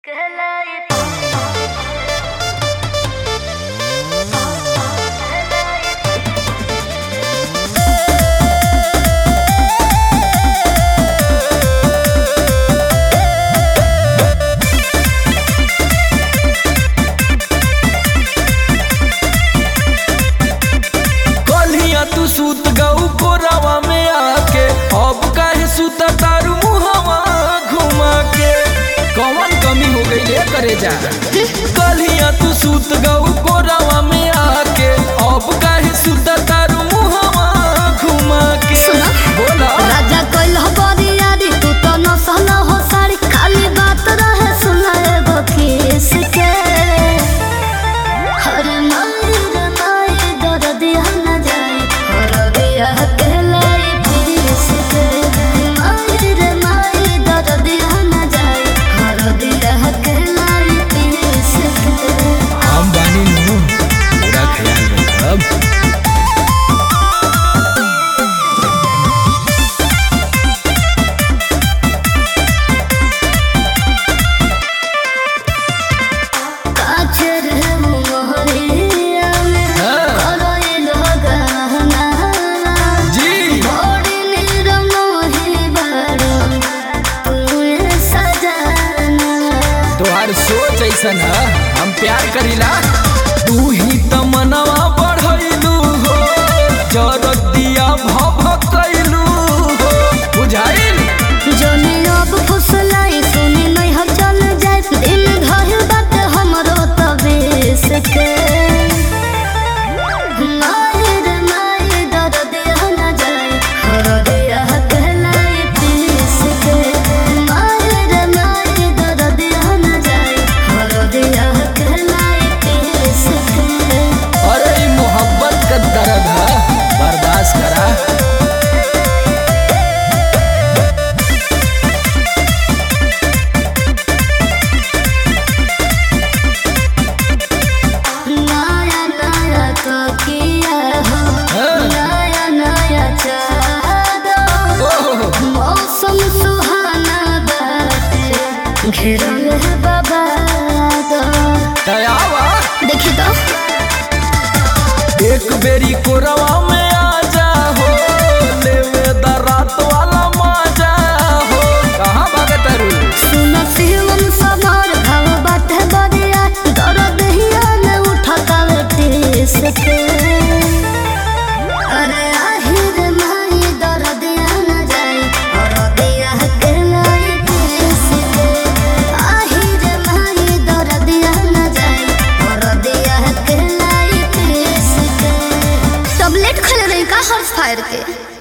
तू सूत गऊ कोरावा में आके अब काहे सूता तारू मुहावा घुमा के कौन कमी हो गई ले करे जा कलिया तू सूत गऊ कोरावा में आके अब काहे सूता तारू मुहावा घुमा के बोला राजा कोइल बरिया दी तू तो न सहना हो सारी खाली बात रहे सुनाए गो किस के हर माई दर्द न जाए हर दिया कहलाई पीस के माई दर्द न जाए हर दिया कहलाई पीस के हम बानी नु पूरा ख्याल रखब सोच ऐसन है हम प्यार करीला तू ही तमनवा बढ़ैलू हो जरत दिया भभकैलू हो बुझाइल जोनी अब फुसलाई सुनी नहीं हम चल जाए दिन धर बात हमरो तबेस के माई दर्द न जाए हर दिया कहलाई पीस के माई दर्द न जाए हर दिया कहलाई पीस के अरे मोहब्बत का दर्द है बर्दाश्त करा मौसम सुहाना बाटे घेरल है बाबा दयावा देखी तो एक बेरी कोरवा में आ जा हो लेवे दरात वाला मजा हो कहाँ भागत रू सुन शिवम समार भाव बाटे बरिया दर्द हिया ने उठाता टीस के अरे आहिर माई दर्द न जाए और दिया कहलाई पीस के आहिर माई दर्द न जाए और दिया कहलाई पीस के टैबलेट खा रही का हॉर्स फायर के।